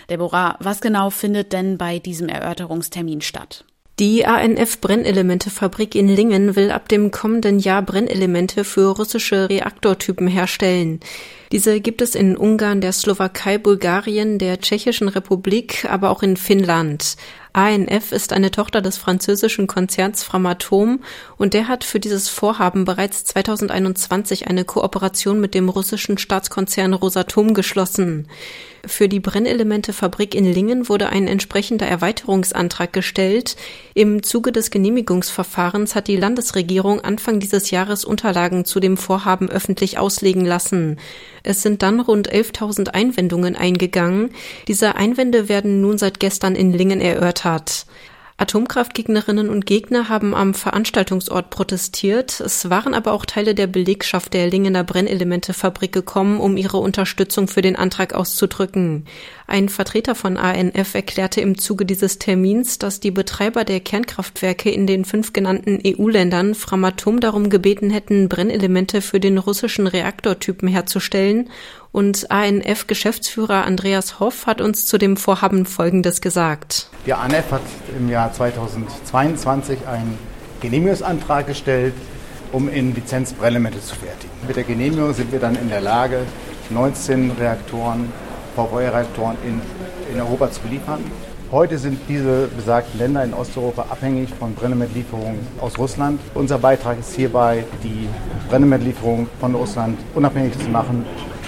Deborah, was genau findet denn bei diesem Erörterungstermin statt? Die ANF-Brennelementefabrik in Lingen will ab dem kommenden Jahr Brennelemente für russische Reaktortypen herstellen. Diese gibt es in Ungarn, der Slowakei, Bulgarien, der Tschechischen Republik, aber auch in Finnland. ANF ist eine Tochter des französischen Konzerns Framatome und der hat für dieses Vorhaben bereits 2021 eine Kooperation mit dem russischen Staatskonzern Rosatom geschlossen. Für die Brennelementefabrik in Lingen wurde ein entsprechender Erweiterungsantrag gestellt. Im Zuge des Genehmigungsverfahrens hat die Landesregierung Anfang dieses Jahres Unterlagen zu dem Vorhaben öffentlich auslegen lassen. Es sind dann rund 11.000 Einwendungen eingegangen. Diese Einwände werden nun seit gestern in Lingen erörtert. Atomkraftgegnerinnen und Gegner haben am Veranstaltungsort protestiert. Es waren aber auch Teile der Belegschaft der Lingener Brennelementefabrik gekommen, um ihre Unterstützung für den Antrag auszudrücken. Ein Vertreter von ANF erklärte im Zuge dieses Termins, dass die Betreiber der Kernkraftwerke in den 5 genannten EU-Ländern Framatome darum gebeten hätten, Brennelemente für den russischen Reaktortypen herzustellen. Und ANF-Geschäftsführer Andreas Hoff hat uns zu dem Vorhaben Folgendes gesagt. Die ANF hat im Jahr 2022 einen Genehmigungsantrag gestellt, um in Lizenz Brennelemente zu fertigen. Mit der Genehmigung sind wir dann in der Lage, 19 Reaktoren, VVR-Reaktoren in Europa zu liefern. Heute sind diese besagten Länder in Osteuropa abhängig von Brennelementlieferungen aus Russland. Unser Beitrag ist hierbei, die Brennelementlieferungen von Russland unabhängig zu machen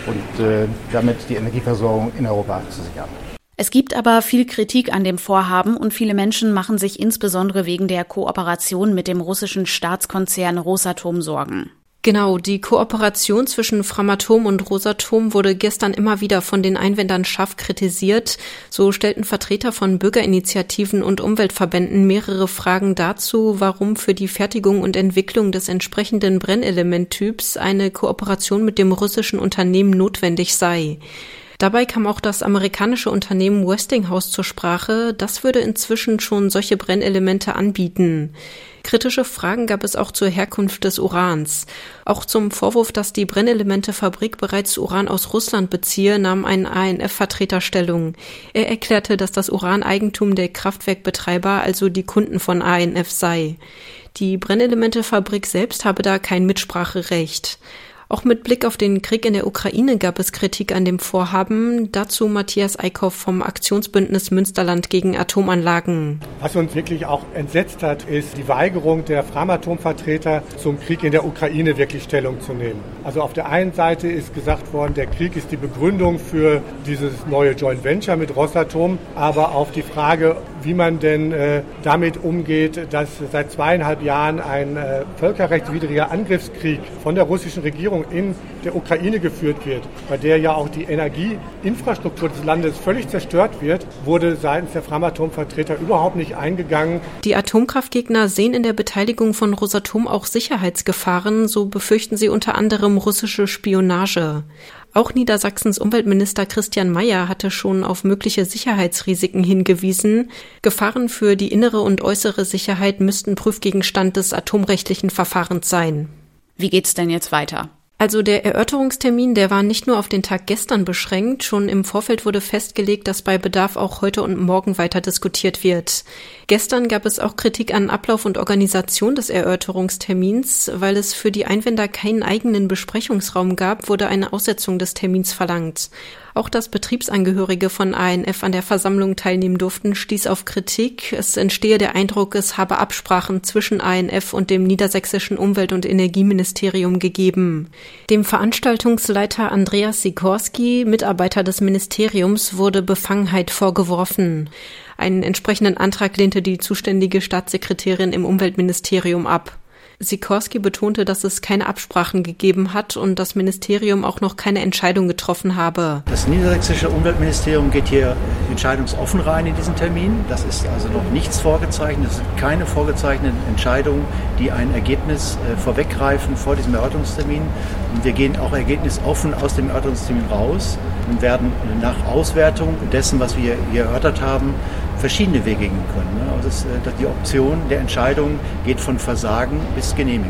und damit die Energieversorgung in Europa zu sichern. Es gibt aber viel Kritik an dem Vorhaben und viele Menschen machen sich insbesondere wegen der Kooperation mit dem russischen Staatskonzern Rosatom Sorgen. Genau, die Kooperation zwischen Framatome und Rosatom wurde gestern immer wieder von den Einwendern scharf kritisiert. So stellten Vertreter von Bürgerinitiativen und Umweltverbänden mehrere Fragen dazu, warum für die Fertigung und Entwicklung des entsprechenden Brennelementtyps eine Kooperation mit dem russischen Unternehmen notwendig sei. Dabei kam auch das amerikanische Unternehmen Westinghouse zur Sprache. Das würde inzwischen schon solche Brennelemente anbieten. Kritische Fragen gab es auch zur Herkunft des Urans. Auch zum Vorwurf, dass die Brennelementefabrik bereits Uran aus Russland beziehe, nahm ein ANF-Vertreter Stellung. Er erklärte, dass das Uran Eigentum der Kraftwerkbetreiber, also die Kunden von ANF sei. Die Brennelementefabrik selbst habe da kein Mitspracherecht. Auch mit Blick auf den Krieg in der Ukraine gab es Kritik an dem Vorhaben. Dazu Matthias Eickhoff vom Aktionsbündnis Münsterland gegen Atomanlagen. Was uns wirklich auch entsetzt hat, ist die Weigerung der Framatome-Vertreter, zum Krieg in der Ukraine wirklich Stellung zu nehmen. Also auf der einen Seite ist gesagt worden, der Krieg ist die Begründung für dieses neue Joint Venture mit Rosatom, aber auf die Frage, wie man denn damit umgeht, dass seit 2,5 Jahren ein völkerrechtswidriger Angriffskrieg von der russischen Regierung in der Ukraine geführt wird, bei der ja auch die Energieinfrastruktur des Landes völlig zerstört wird, wurde seitens der Framatome-Vertreter überhaupt nicht eingegangen. Die Atomkraftgegner sehen in der Beteiligung von Rosatom auch Sicherheitsgefahren, so befürchten sie unter anderem russische Spionage. Auch Niedersachsens Umweltminister Christian Mayer hatte schon auf mögliche Sicherheitsrisiken hingewiesen. Gefahren für die innere und äußere Sicherheit müssten Prüfgegenstand des atomrechtlichen Verfahrens sein. Wie geht's denn jetzt weiter? Also der Erörterungstermin, der war nicht nur auf den Tag gestern beschränkt. Schon im Vorfeld wurde festgelegt, dass bei Bedarf auch heute und morgen weiter diskutiert wird. Gestern gab es auch Kritik an Ablauf und Organisation des Erörterungstermins. Weil es für die Einwender keinen eigenen Besprechungsraum gab, wurde eine Aussetzung des Termins verlangt. Auch dass Betriebsangehörige von ANF an der Versammlung teilnehmen durften, stieß auf Kritik. Es entstehe der Eindruck, es habe Absprachen zwischen ANF und dem niedersächsischen Umwelt- und Energieministerium gegeben. Dem Veranstaltungsleiter Andreas Sikorski, Mitarbeiter des Ministeriums, wurde Befangenheit vorgeworfen. Einen entsprechenden Antrag lehnte die zuständige Staatssekretärin im Umweltministerium ab. Sikorski betonte, dass es keine Absprachen gegeben hat und das Ministerium auch noch keine Entscheidung getroffen habe. Das niedersächsische Umweltministerium geht hier entscheidungsoffen rein in diesen Termin. Das ist also noch nichts vorgezeichnet. Es sind keine vorgezeichneten Entscheidungen, die ein Ergebnis vorweggreifen vor diesem Erörterungstermin. Und wir gehen auch ergebnisoffen aus dem Erörterungstermin raus und werden nach Auswertung dessen, was wir hier erörtert haben, verschiedene Wege gehen können. Also die Option der Entscheidung geht von Versagen bis Genehmigung.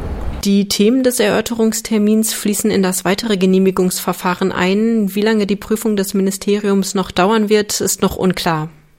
Die Themen des Erörterungstermins fließen in das weitere Genehmigungsverfahren ein. Wie lange die Prüfung des Ministeriums noch dauern wird, ist noch unklar.